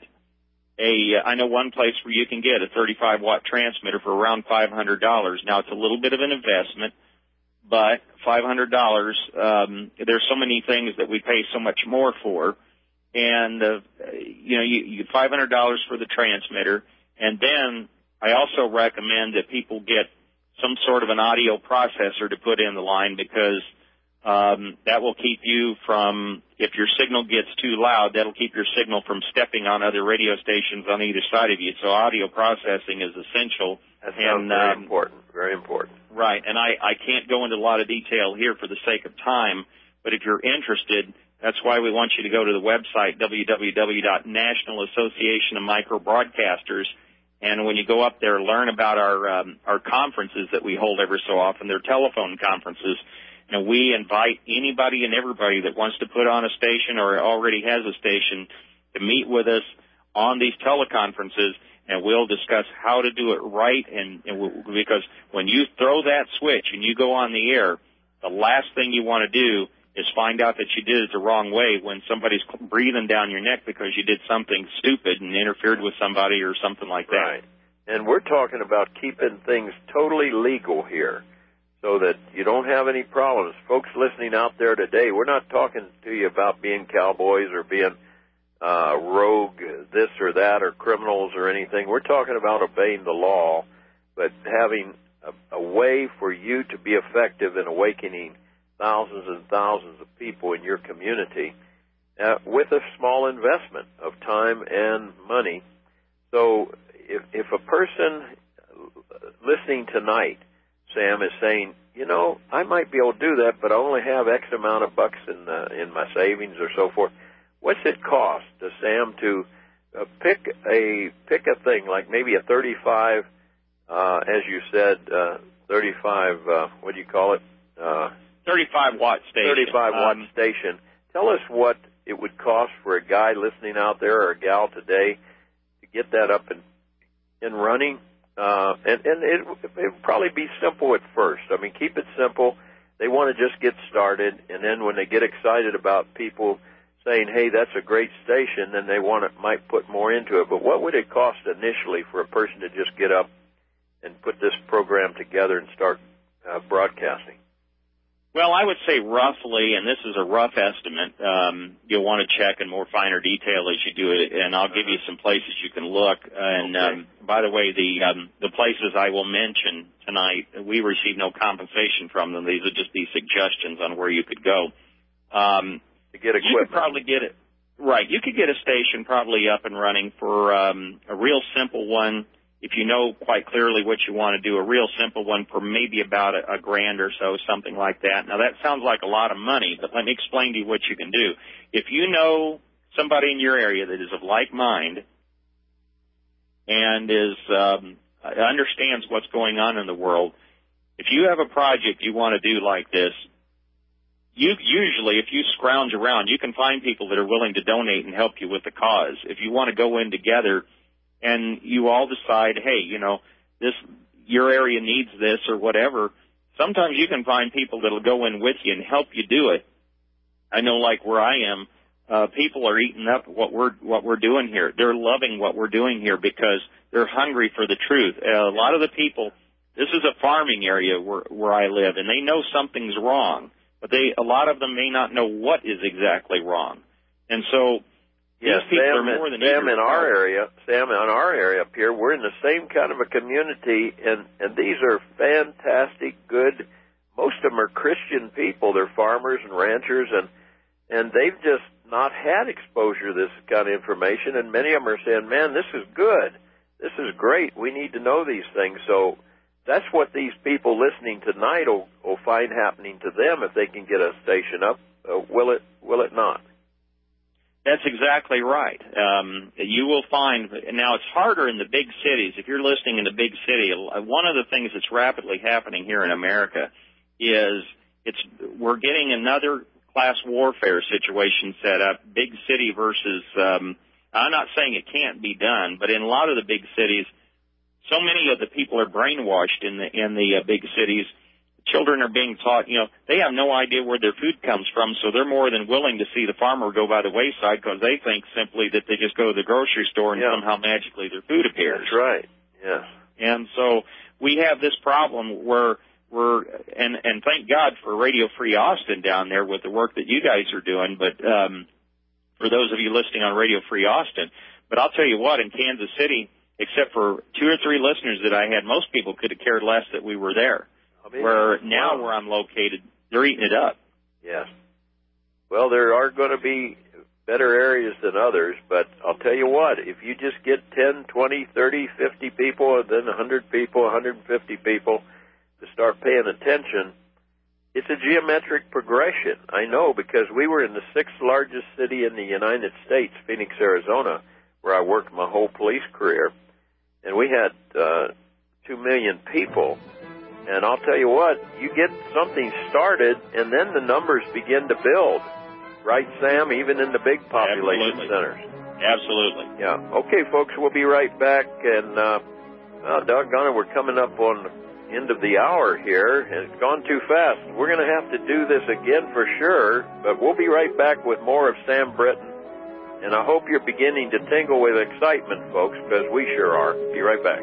I know one place where you can get a 35-watt transmitter for around $500. Now, it's a little bit of an investment, but $500, there's so many things that we pay so much more for. And, you $500 for the transmitter. And then I also recommend that people get some sort of an audio processor to put in the line, because that will keep you from, if your signal gets too loud, that'll keep your signal from stepping on other radio stations on either side of you. So audio processing is essential. That sounds very important, very important. Right, and I can't go into a lot of detail here for the sake of time, but if you're interested, that's why we want you to go to the website, www.National Association of Microbroadcasters, and when you go up there, learn about our conferences that we hold every so often. They're telephone conferences. And we invite anybody and everybody that wants to put on a station or already has a station to meet with us on these teleconferences, and we'll discuss how to do it right. And because when you throw that switch and you go on the air, the last thing you want to do is find out that you did it the wrong way when somebody's breathing down your neck because you did something stupid and interfered with somebody or something like that. Right. And we're talking about keeping things totally legal here, so that you don't have any problems. Folks listening out there today, we're not talking to you about being cowboys or being rogue this or that or criminals or anything. We're talking about obeying the law, but having a way for you to be effective in awakening thousands and thousands of people in your community with a small investment of time and money. So if a person listening tonight, Sam, is saying, you know, I might be able to do that, but I only have X amount of bucks in my savings or so forth. What's it cost to Sam to pick a thing like maybe a 35, as you said, 35, what do you call it? 35-watt station. 35-watt station. Tell us what it would cost for a guy listening out there or a gal today to get that up and running. And it would probably be simple at first. I mean, keep it simple. They want to just get started, and then when they get excited about people saying, hey, that's a great station, then they might put more into it. But what would it cost initially for a person to just get up and put this program together and start broadcasting? Well, I would say roughly, and this is a rough estimate, you'll want to check in more finer detail as you do it, and I'll give you some places you can look. And by the way, the places I will mention tonight, we receive no compensation from them. These are just these suggestions on where you could go. To get equipment. You could probably get it. Right. You could get a station probably up and running for a real simple one. If you know quite clearly what you want to do, a real simple one for maybe about $1,000 or so, something like that. Now, that sounds like a lot of money, but let me explain to you what you can do. If you know somebody in your area that is of like mind and understands what's going on in the world, if you have a project you want to do like this, usually if you scrounge around, you can find people that are willing to donate and help you with the cause. If you want to go in together and you all decide, hey, you know, your area needs this or whatever, sometimes you can find people that'll go in with you and help you do it. I know, like where I am, people are eating up what we're doing here. They're loving what we're doing here because they're hungry for the truth. A lot of the people, this is a farming area where I live, and they know something's wrong, but a lot of them may not know what is exactly wrong. And so yes, Sam, in our area up here, we're in the same kind of a community, and these are fantastic, good, most of them are Christian people. They're farmers and ranchers, and they've just not had exposure to this kind of information, and many of them are saying, man, this is good. This is great. We need to know these things. So that's what these people listening tonight will find happening to them if they can get a station up. Will it not? That's exactly right. You will find, now it's harder in the big cities. If you're listening in the big city, one of the things that's rapidly happening here in America is we're getting another class warfare situation set up, big city versus, I'm not saying it can't be done, but in a lot of the big cities, so many of the people are brainwashed in the big cities. Children are being taught, you know, they have no idea where their food comes from, so they're more than willing to see the farmer go by the wayside because they think simply that they just go to the grocery store and somehow magically their food appears. That's right, yes. And so we have this problem where and thank God for Radio Free Austin down there with the work that you guys are doing, but for those of you listening on Radio Free Austin, but I'll tell you what, in Kansas City, except for 2 or 3 listeners that I had, most people could have cared less that we were there. Where now where I'm located, they're eating it up. Yes. Well, there are going to be better areas than others, but I'll tell you what, if you just get 10, 20, 30, 50 people, and then 100 people, 150 people to start paying attention, it's a geometric progression. I know, because we were in the 6th largest city in the United States, Phoenix, Arizona, where I worked my whole police career, and we had 2 million people. And I'll tell you what, you get something started, and then the numbers begin to build. Right, Sam? Even in the big population centers. Absolutely. Yeah. Okay, folks, we'll be right back. And, doggone it, we're coming up on the end of the hour here, and it's gone too fast. We're going to have to do this again for sure, but we'll be right back with more of Sam Britton. And I hope you're beginning to tingle with excitement, folks, because we sure are. Be right back.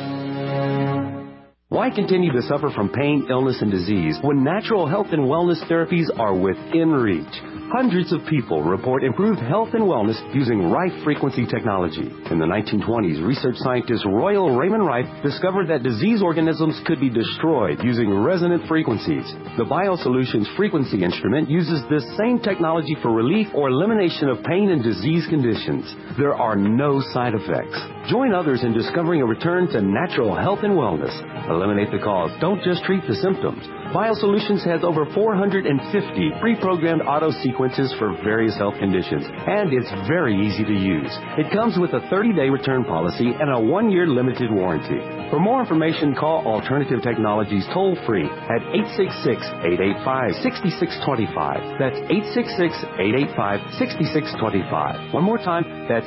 Why continue to suffer from pain, illness, and disease when natural health and wellness therapies are within reach? Hundreds of people report improved health and wellness using Rife frequency technology. In the 1920s, research scientist Royal Raymond Rife discovered that disease organisms could be destroyed using resonant frequencies. The BioSolutions frequency instrument uses this same technology for relief or elimination of pain and disease conditions. There are no side effects. Join others in discovering a return to natural health and wellness. Eliminate the cause. Don't just treat the symptoms. BioSolutions has over 450 pre-programmed auto sequences for various health conditions, and it's very easy to use. It comes with a 30-day return policy and a 1-year limited warranty. For more information, call Alternative Technologies toll-free at 866-885-6625. That's 866-885-6625. One more time, that's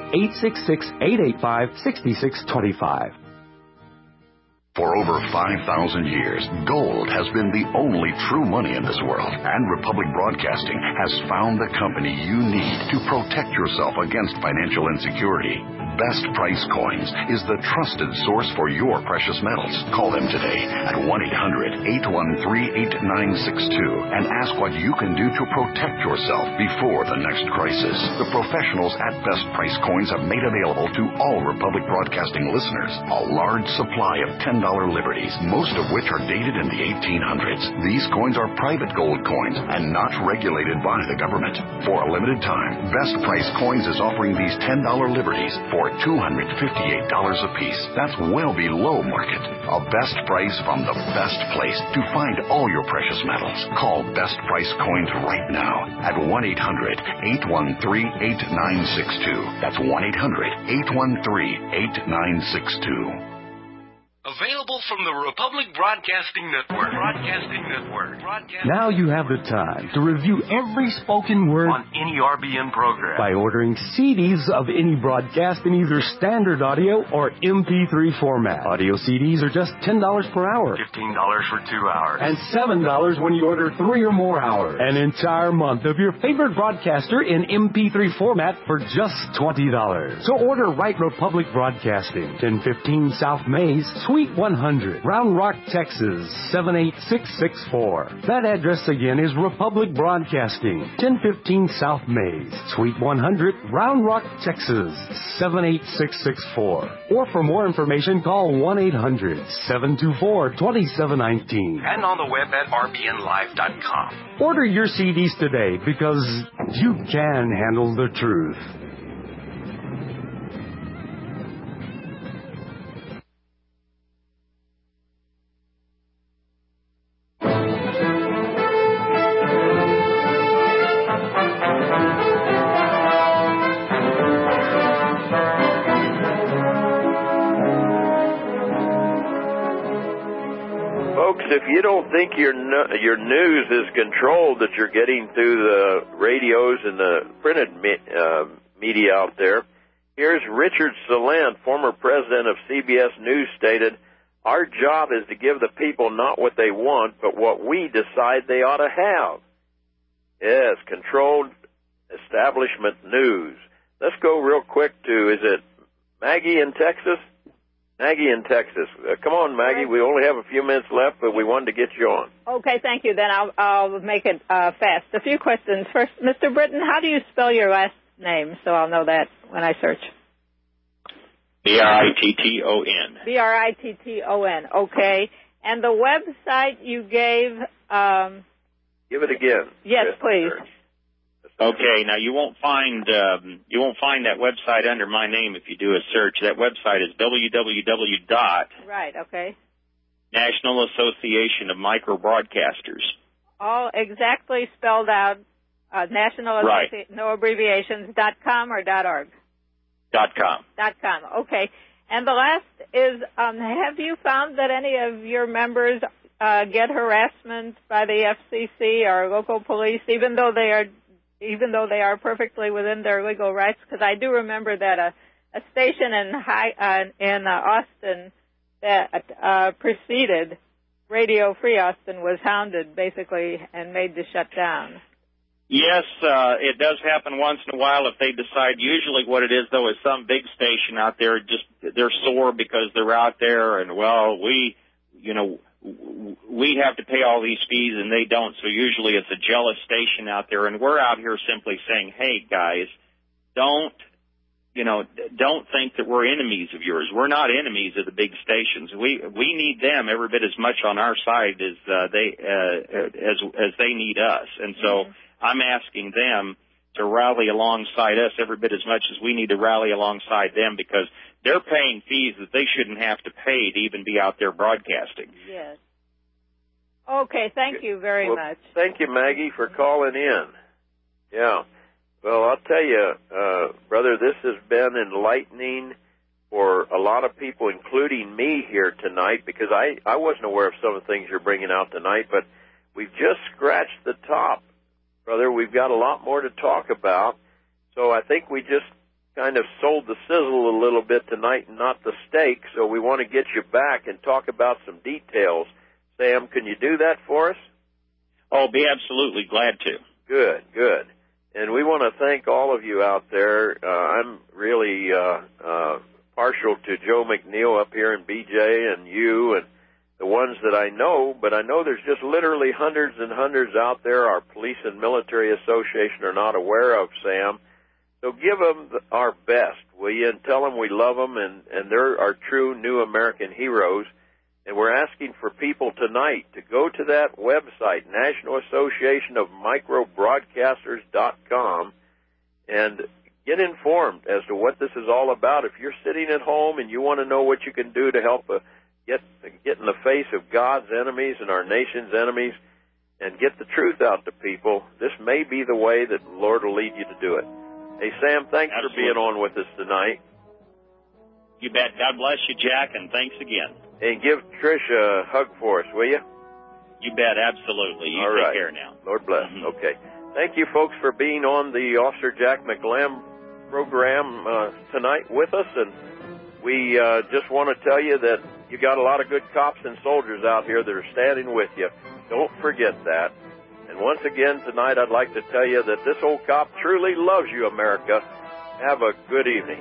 866-885-6625. For over 5,000 years, gold has been the only true money in this world, and Republic Broadcasting has found the company you need to protect yourself against financial insecurity. Best Price Coins is the trusted source for your precious metals. Call them today at 1-800-813-8962 and ask what you can do to protect yourself before the next crisis. The professionals at Best Price Coins have made available to all Republic Broadcasting listeners a large supply of $10 liberties, most of which are dated in the 1800s. These coins are private gold coins and not regulated by the government. For a limited time, Best Price Coins is offering these $10 liberties for $258 apiece. That's well below market. A best price from the best place to find all your precious metals. Call Best Price Coins right now at 1-800-813-8962. That's 1-800-813-8962. Available from the Republic Broadcasting Network. Now you have the time to review every spoken word on any RBN program by ordering CDs of any broadcast in either standard audio or MP3 format. Audio CDs are just $10 per hour. $15 for 2 hours. And $7 when you order 3 or more hours. An entire month of your favorite broadcaster in MP3 format for just $20. So order right Republic Broadcasting, 1015 South Mays, Suite 100, Round Rock, Texas, 78664. That address again is Republic Broadcasting, 1015 South Mays, Suite 100, Round Rock, Texas, 78664. Or for more information, call 1-800-724-2719. And on the web at rbnlive.com. Order your CDs today because you can handle the truth. If you don't think your news is controlled, that you're getting through the radios and the printed media out there, here's Richard Salant, former president of CBS News, stated, "Our job is to give the people not what they want, but what we decide they ought to have." Yes, controlled establishment news. Let's go real quick to, is it Maggie in Texas? Maggie in Texas. Come on, Maggie. We only have a few minutes left, but we wanted to get you on. Okay, thank you. Then I'll make it fast. A few questions. First, Mr. Britton, how do you spell your last name so I'll know that when I search? Britton. Britton. Okay. And the website you gave. Give it again. Yes, please. Okay. Now you won't find that website under my name if you do a search. That website is www. Right. Okay. National Association of Micro Broadcasters. All exactly spelled out. National right. No abbreviations. .com or .org. .com. .com. Okay. And the last is, have you found that any of your members get harassment by the FCC or local police, even though they are perfectly within their legal rights? Because I do remember that a station in Austin that preceded Radio Free Austin was hounded, basically, and made to shut down. Yes, it does happen once in a while if they decide. Usually what it is, though, is some big station out there, they're sore because they're out there, and, well, we have to pay all these fees, and they don't, so usually it's a jealous station out there, and we're out here simply saying, hey, guys, don't think that we're enemies of yours. We're not enemies of the big stations. We need them every bit as much on our side as they need us. And so I'm asking them to rally alongside us every bit as much as we need to rally alongside them, because they're paying fees that they shouldn't have to pay to even be out there broadcasting. Yes. Okay, thank you very much. Thank you, Maggie, for calling in. Yeah. Well, I'll tell you, brother, this has been enlightening for a lot of people, including me here tonight, because I wasn't aware of some of the things you're bringing out tonight, but we've just scratched the top, brother. We've got a lot more to talk about, so I think we just kind of sold the sizzle a little bit tonight and not the steak, so we want to get you back and talk about some details. Sam, can you do that for us? Oh, I'll be absolutely glad to. Good. And we want to thank all of you out there. I'm really partial to Joe McNeil up here and BJ and you and the ones that I know, but I know there's just literally hundreds and hundreds out there our Police and Military Association are not aware of, Sam. So give them our best, will you, and tell them we love them, and they're our true new American heroes. And we're asking for people tonight to go to that website, National Association of Microbroadcasters.com, and get informed as to what this is all about. If you're sitting at home and you want to know what you can do to help get in the face of God's enemies and our nation's enemies and get the truth out to people, this may be the way that the Lord will lead you to do it. Hey, Sam, thanks for being on with us tonight. You bet. God bless you, Jack, and thanks again. And give Trish a hug for us, will you? You bet, absolutely. You All take right. care now. Lord bless. Okay. Thank you, folks, for being on the Officer Jack McLam program tonight with us. And we just want to tell you that you got a lot of good cops and soldiers out here that are standing with you. Don't forget that. And once again, tonight, I'd like to tell you that this old cop truly loves you, America. Have a good evening.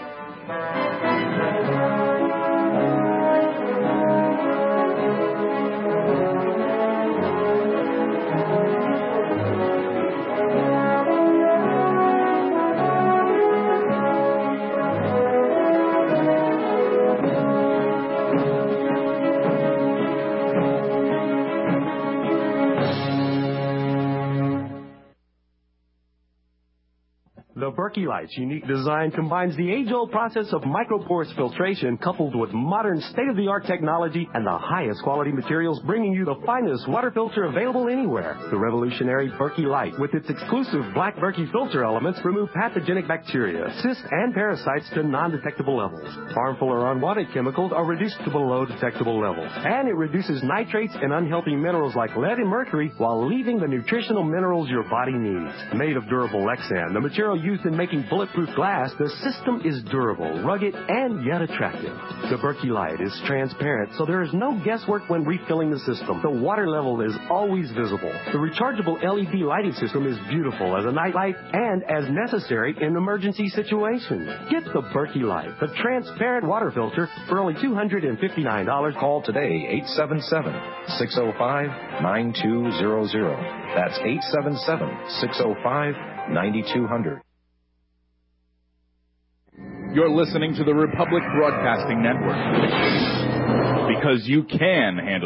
The Berkey Light's unique design combines the age-old process of microporous filtration coupled with modern state-of-the-art technology and the highest quality materials, bringing you the finest water filter available anywhere. The revolutionary Berkey Light, with its exclusive black Berkey filter elements, remove pathogenic bacteria, cysts, and parasites to non-detectable levels. Harmful or unwanted chemicals are reduced to below detectable levels. And it reduces nitrates and unhealthy minerals like lead and mercury while leaving the nutritional minerals your body needs. Made of durable Lexan, the material used in making bulletproof glass, the system is durable, rugged, and yet attractive. The Berkey Light is transparent, so there is no guesswork when refilling the system. The water level is always visible. The rechargeable LED lighting system is beautiful as a nightlight and as necessary in emergency situations. Get the Berkey Light, the transparent water filter, for only $259. Call today, 877-605-9200. That's 877-605-9200. You're listening to the Republic Broadcasting Network. Because you can handle